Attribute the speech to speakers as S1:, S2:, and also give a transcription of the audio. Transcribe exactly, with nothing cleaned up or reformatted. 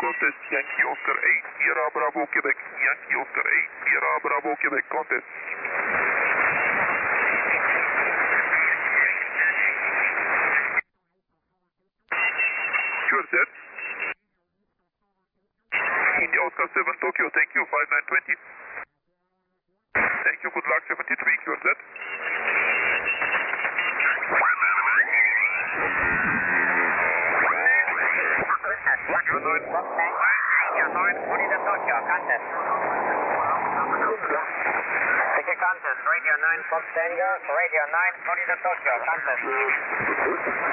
S1: contest, Yankee Oscar eight, Sierra Bravo, Quebec, Yankee Oscar eight, Sierra Bravo, Quebec, contest. Sure, set. India Oscar seven, Tokyo, thank you, five nine twenty. Thank you, good luck, seventy-three, sure, set.
S2: nine, nine, forty to Tokyo, contest. Ticket contest, Radio nine, Fox Tango, Radio nine, forty to Tokyo, contest.